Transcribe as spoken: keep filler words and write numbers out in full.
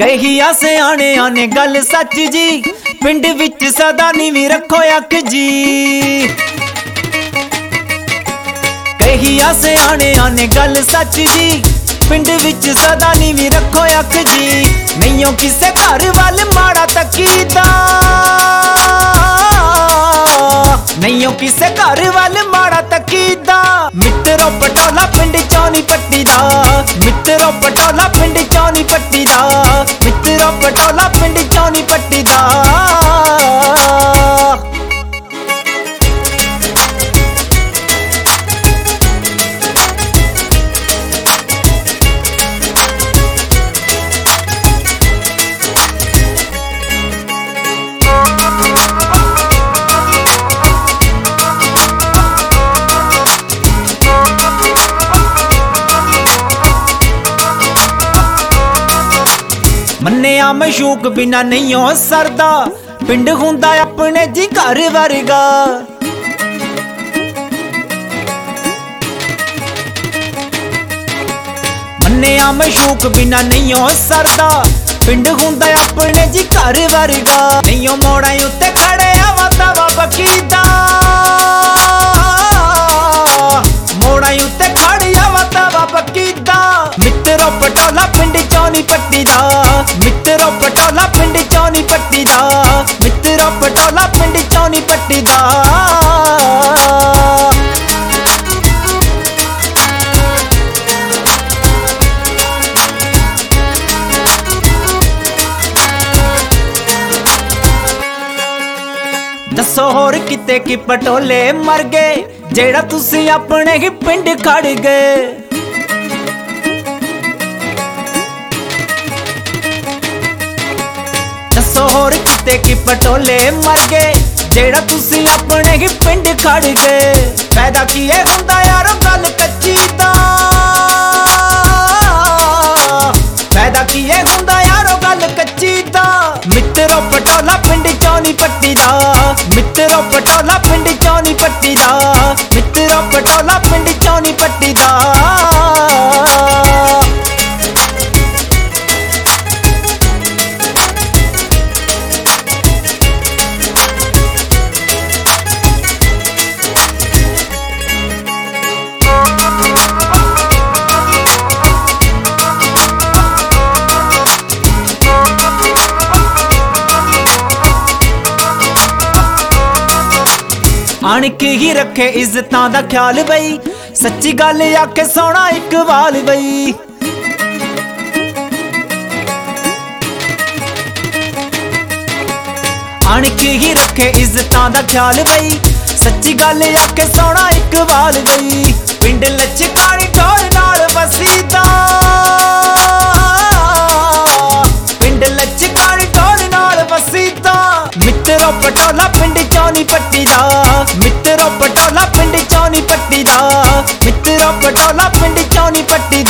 कहिया से आने आने गल सच जी, पिंड विच सदा नीवी रखो अख जी। कहिया से आने आने गल सच जी, पिंड विच सदा नीवी रखो अख जी। नहीं किसे घर वाल माड़ा तकीदा, नहीं किसे घर वाल माड़ा तकीदा। मित्रों पटोला पिंड चौनी पट्टी दा, मित्रों पटोला पिंड चौनी पट्टी दा, मित्रों पटोला पिंड चौनी पट्टी दा। मन्निया मशूक बिना नहीं हो सरदा, पिंड हुंदा अपने जी घर वर्गा। मन्निया मशूक बिना नहीं हो सरदा, पिंड हुंदा अपने जी घर वर्गा। नहीं हो मोड़ा उत्ते खड़े आवा तवा बकीदा, मोड़ा उत्ते खड़ी आवा तवा बकीदा। मित्रों पटोला पिंड चौनी पट्टी दा, मित्रों पटोला पिंड चौनी पट्टी दा, मित्रों पटोला पिंड चौनी पट्टी दा। दसो होर किते की पटोले मर गए, जेड़ा तुसी अपने ही पिंड खड़ गए। दसो होर किते की पटोले मर गए, जेड़ा तुसी अपने ही पिंड खड़ गए। पैदा किए हुंदा यारो गल कच्ची दा, पैदा किए हुंदा यारो गल कच्ची दा। मित्रों पटोला पिंड चौनी पट्टी दा, मित्रों पटोला पिंड चौनी पट्टी दा, मित्रों पटोला पिंड चौनी पट्टी दा। आणके ही रखे इज्जतां दा ख्याल बई, सच्ची गल आखे सोना इकबाल बई। आणके ही रखे इज्जतां दा ख्याल बई, सच्ची गल आखे सोना इकबाल बई। पिंड लचकानी टोर नाल वसीदा, पिंड लचकानी टोर नाल वसीदा। मित्रों पटोला पिंड चौनी पट्टी दा, मित्रों पटोला पिंड चौनी पट्टी दा, मित्रों पटोला पिंड चौनी पट्टी